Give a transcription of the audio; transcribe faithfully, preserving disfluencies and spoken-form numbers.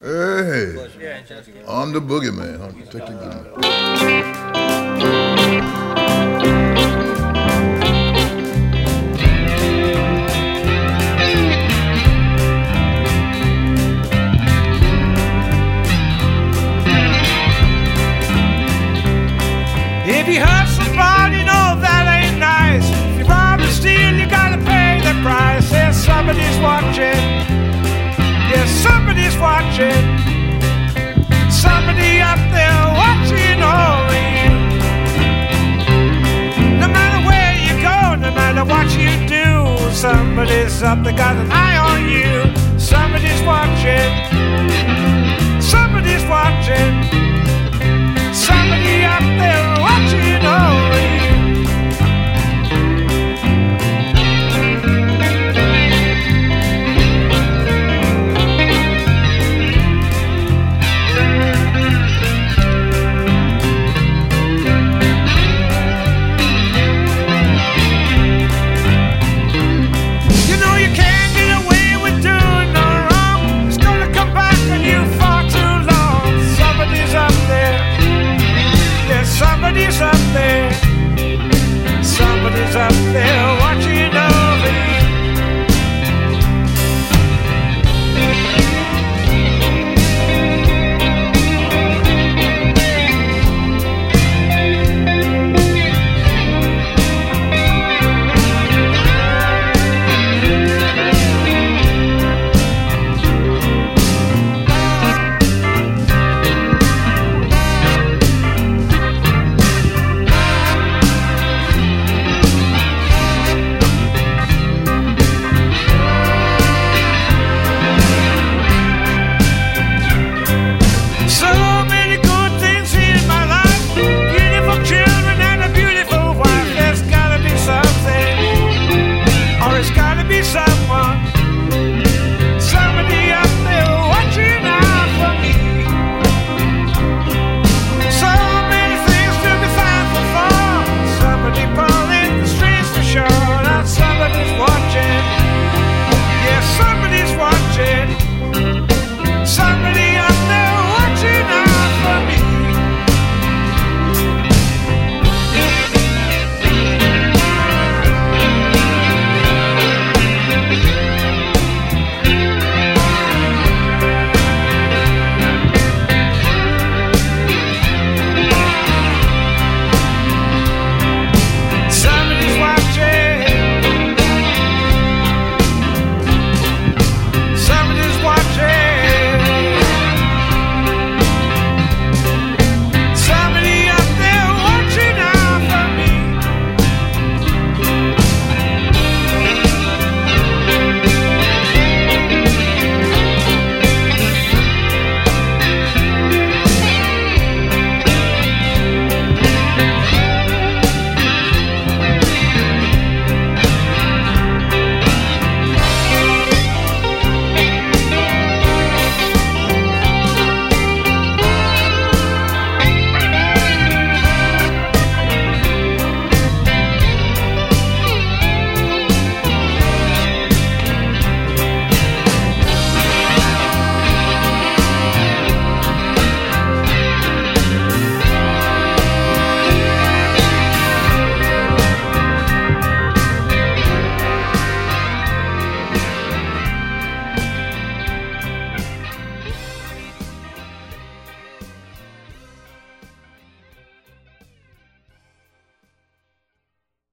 Hey, I'm the boogeyman, huh? Take the good. If you hurt somebody, no, that ain't nice. If you rob and steal, you gotta pay the price. There's somebody's watching. Yes, somebody's watching. Somebody up there watching over you. No matter where you go, no matter what you do, somebody's up there got an eye on you.